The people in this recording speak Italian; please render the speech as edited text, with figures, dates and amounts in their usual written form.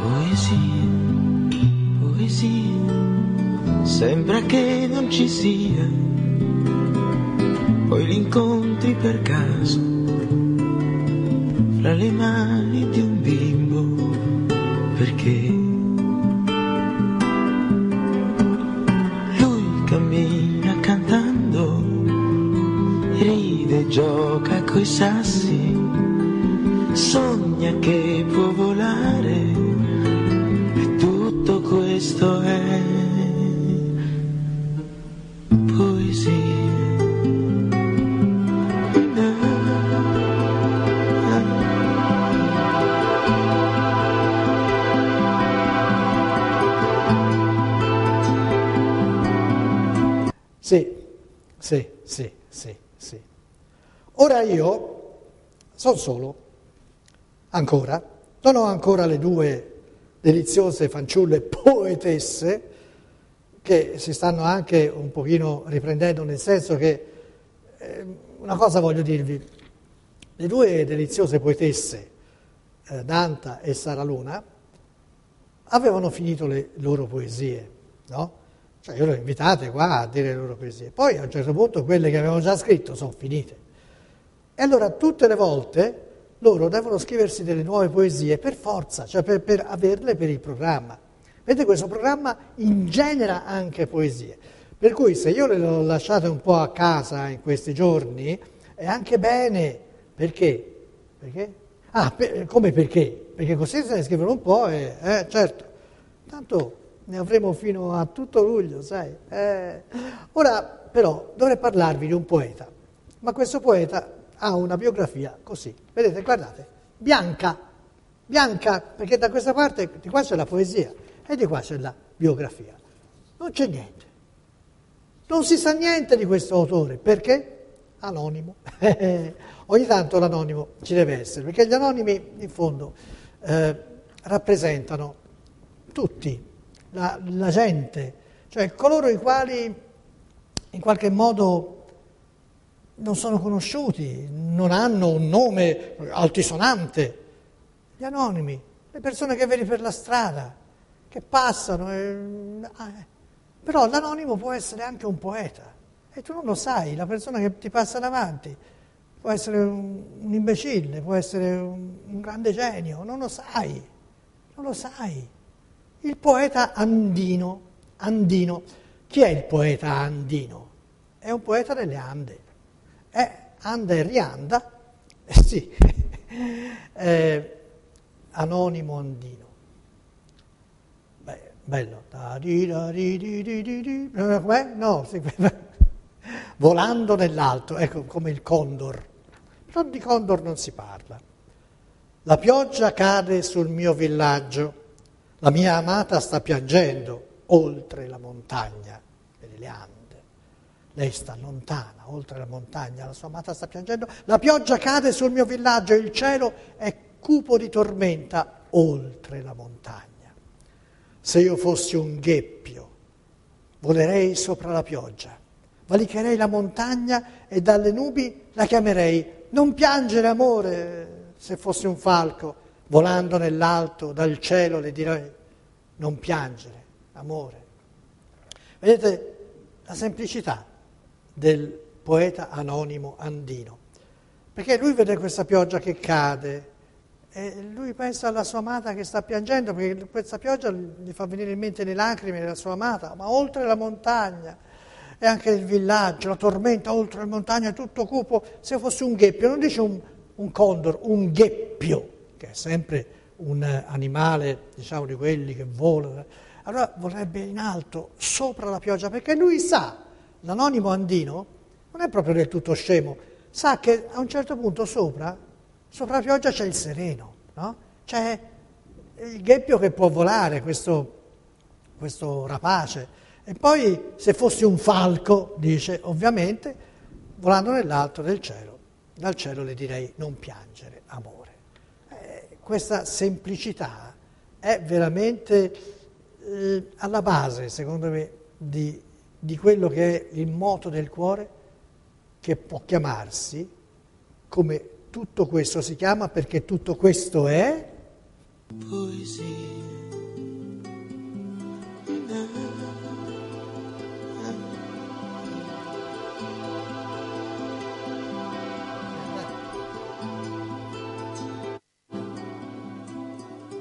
Poesia, poesia, sembra che non ci sia, poi li incontri per caso, fra le mani di un bimbo, perché lui cammina cantando, ride, gioca coi sassi, sogna che può volare. Tutto questo è poesia. Sì. Ora io sono solo, ancora, non ho ancora le due deliziose fanciulle poetesse che si stanno anche un pochino riprendendo, nel senso che una cosa voglio dirvi, le due deliziose poetesse, Danta e Sara Luna, avevano finito le loro poesie, no? Cioè io le ho invitate qua a dire le loro poesie, poi a un certo punto quelle che avevano già scritto sono finite. E allora tutte le volte loro devono scriversi delle nuove poesie per forza, cioè per averle per il programma. Vedete, questo programma ingenera anche poesie, per cui se io le ho lasciate un po' a casa in questi giorni è anche bene. Perché? Perché? Come perché? Perché così se ne scrivono un po' e certo, tanto ne avremo fino a tutto luglio, sai. Ora però dovrei parlarvi di un poeta, ma questo poeta ha una biografia così, vedete, guardate, bianca, perché da questa parte, di qua c'è la poesia e di qua c'è la biografia. Non c'è niente, non si sa niente di questo autore, perché? Anonimo. Ogni tanto l'anonimo ci deve essere, perché gli anonimi in fondo rappresentano tutti, la gente, cioè coloro i quali in qualche modo non sono conosciuti, non hanno un nome altisonante. Gli anonimi, le persone che vedi per la strada, che passano. Però l'anonimo può essere anche un poeta e tu non lo sai, la persona che ti passa davanti può essere un imbecille, può essere un grande genio, non lo sai. Il poeta andino. Chi è il poeta andino? È un poeta delle Ande. Anda e rianda, sì, anonimo andino. Beh, bello. No, sì. Volando nell'alto, ecco, come il condor. Però di condor non si parla. La pioggia cade sul mio villaggio, la mia amata sta piangendo oltre la montagna delle Ande. Lei sta lontana, oltre la montagna, la sua amata sta piangendo. La pioggia cade sul mio villaggio, il cielo è cupo di tormenta oltre la montagna. Se io fossi un gheppio, volerei sopra la pioggia, valicherei la montagna e dalle nubi la chiamerei. Non piangere, amore. Se fossi un falco, volando nell'alto, dal cielo le direi non piangere, amore. Vedete la semplicità del poeta anonimo andino, perché lui vede questa pioggia che cade e lui pensa alla sua amata che sta piangendo, perché questa pioggia gli fa venire in mente le lacrime della sua amata, ma oltre la montagna e anche il villaggio, la tormenta oltre la montagna è tutto cupo. Se fosse un gheppio, non dice un condor, un gheppio, che è sempre un animale, diciamo, di quelli che volano, allora vorrebbe in alto, sopra la pioggia, perché lui sa, l'anonimo andino non è proprio del tutto scemo, sa che a un certo punto sopra la pioggia c'è il sereno, no? C'è il gheppio che può volare, questo rapace. E poi se fossi un falco, dice, ovviamente, volando nell'alto del cielo, dal cielo le direi non piangere, amore. Questa semplicità è veramente alla base, secondo me, di quello che è il moto del cuore, che può chiamarsi, come tutto questo si chiama, perché tutto questo è